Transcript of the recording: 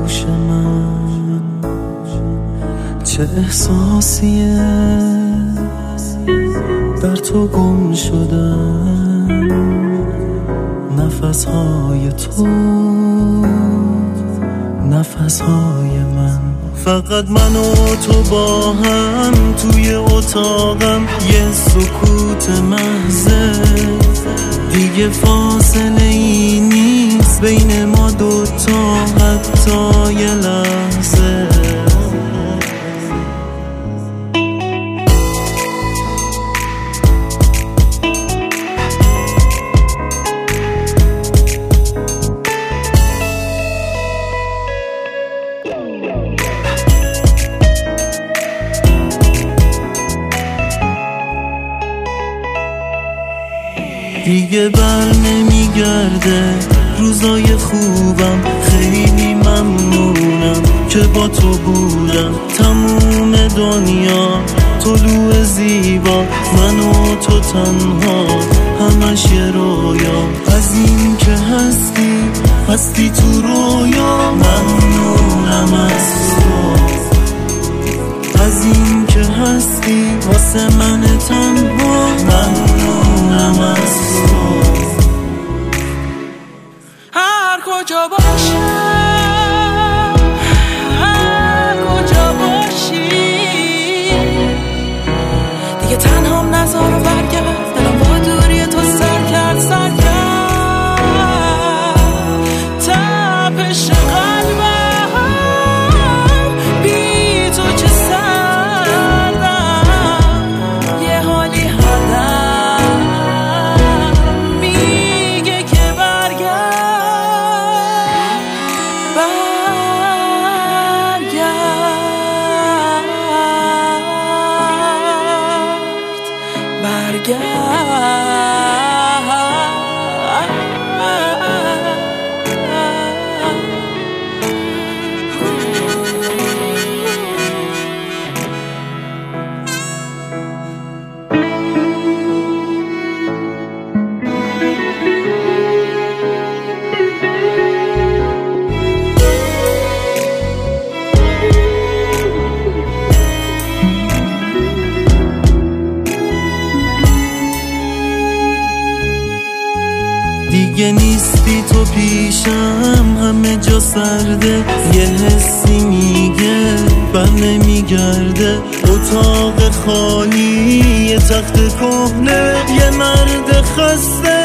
گوش من چه احساسیه در تو گم شدن، نفسهای تو نفسهای من. فقط من و تو با هم توی اتاقم، یه سکوت محضه، دیگه فاصله ای نیست بین ما دوتا حتی یه لحظه. دیگه بر نمیگرده روزای خوبم، خیلی ممنونم که با تو بودم. تموم دنیا طلوع زیبا، من و تو تنها همش یه رویا. از این که هستی تو رویا، ممنونم از تو. از این که هستی واسه من تنها، ممنونم از تو. هر کجا باشم، هر کجا باشی، دیگه تنهام نذار و برگرد. دلم با دوری تو سر کرد تپش قلبم بی تو چه سردم. یه حالی حالم میگه که دیگه نیستی تو پیشم، همه جا سرده، یه حسی میگه بر نمیگرده. اتاق خالی، یه تخت کهنه، یه مرد خسته